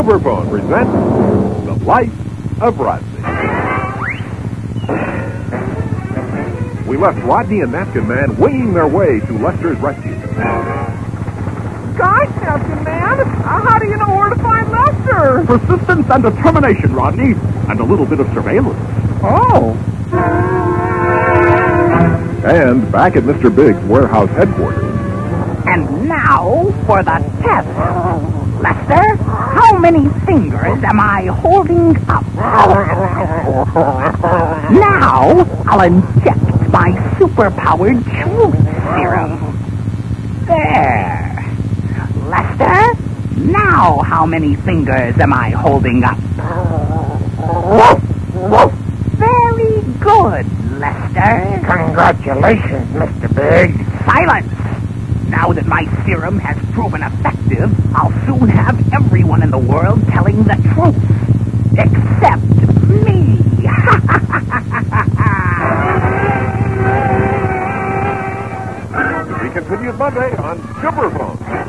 Silverphone presents The Life of Rodney. We left Rodney and Napkin Man winging their way to Lester's rescue. Gosh, Napkin Man, how do you know where to find Lester? Persistence and determination, Rodney, and a little bit of surveillance. Oh. And back at Mr. Big's warehouse headquarters. And now for the test. Lester, how many fingers am I holding up? Now I'll inject my super-powered truth serum. There. Lester, now how many fingers am I holding up? Very good, Lester. Congratulations, Mr. Big. Silence! Now that my serum has proven effective, I'll soon have everyone in the world telling the truth. Except me. To be continued Monday on Silverphone.